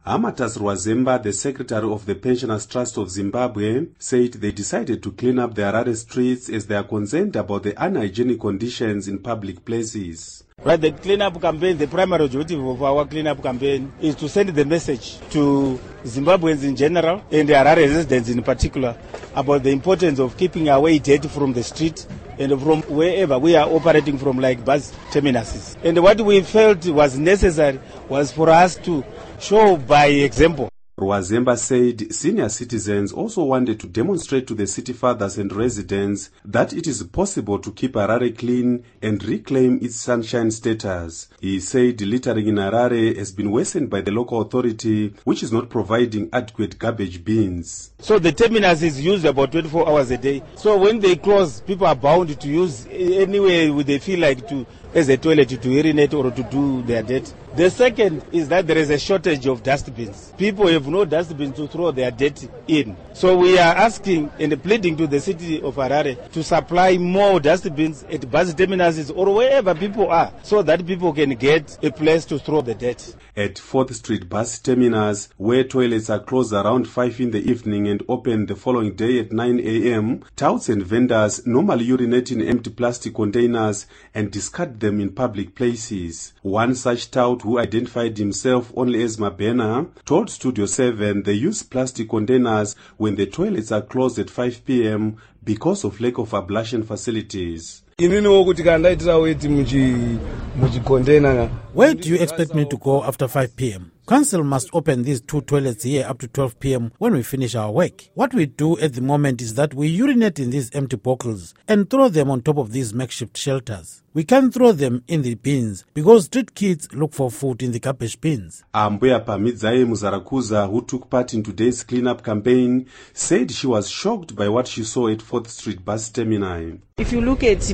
Amatas Rwazemba, the secretary of the Pensioners Trust of Zimbabwe, said they decided to clean up the Harare streets as they are concerned about the unhygienic conditions in public places. Right, the cleanup campaign, the primary objective of our cleanup campaign is to send the message to Zimbabweans in general and the Harare residents in particular about the importance of keeping away dirt from the street and from wherever we are operating from, like bus terminuses. And what we felt was necessary was for us to show by example. Rwazemba said senior citizens also wanted to demonstrate to the city fathers and residents that it is possible to keep Harare clean and reclaim its sunshine status. He said littering in Harare has been worsened by the local authority, which is not providing adequate garbage bins. So the terminus is used about 24 hours a day. So when they close, people are bound to use anywhere they feel like to, as a toilet, to urinate or to do their dirt. The second is that there is a shortage of dustbins. People have no dustbins to throw their dirt in. So we are asking and pleading to the city of Harare to supply more dustbins at bus terminuses or wherever people are, so that people can get a place to throw the dirt. At 4th Street bus terminus, where toilets are closed around 5 in the evening and open the following day at 9 a.m., touts and vendors normally urinate in empty plastic containers and discard them in public places. One such tout, who identified himself only as Mabena, told Studio 7 they use plastic containers when the toilets are closed at 5 p.m. because of lack of ablution facilities. Where do you expect me to go after 5 p.m.? Council must open these 2 toilets here up to 12 p.m. when we finish our work. What we do at the moment is that we urinate in these empty bottles and throw them on top of these makeshift shelters. We can't throw them in the bins because street kids look for food in the garbage bins. Ambuya Pamidzaye Muzarakuza, who took part in today's cleanup campaign, said she was shocked by what she saw at 4th Street bus terminal. If you look at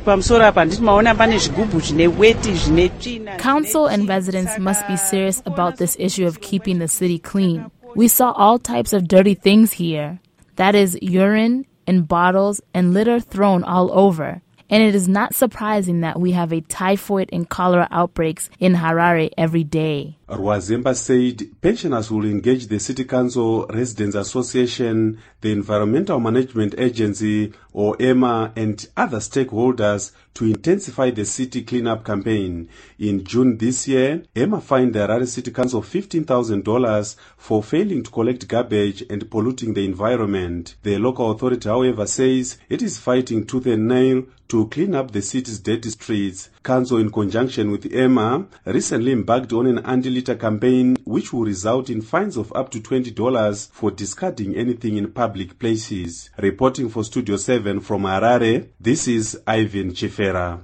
Council and residents must be serious about this issue of keeping the city clean. We saw all types of dirty things here. That is urine and bottles and litter thrown all over. And it is not surprising that we have a typhoid and cholera outbreaks in Harare every day. Rwazemba said pensioners will engage the City Council, Residents Association, the Environmental Management Agency, or EMA, and other stakeholders to intensify the city cleanup campaign. In June this year, EMA fined the Harare City Council $15,000 for failing to collect garbage and polluting the environment. The local authority, however, says it is fighting tooth and nail to clean up the city's dirty streets. Council, in conjunction with EMA, recently embarked on an anti-litter campaign which will result in fines of up to $20 for discarding anything in public places. Reporting for Studio 7 from Harare, this is Ivan Chifera.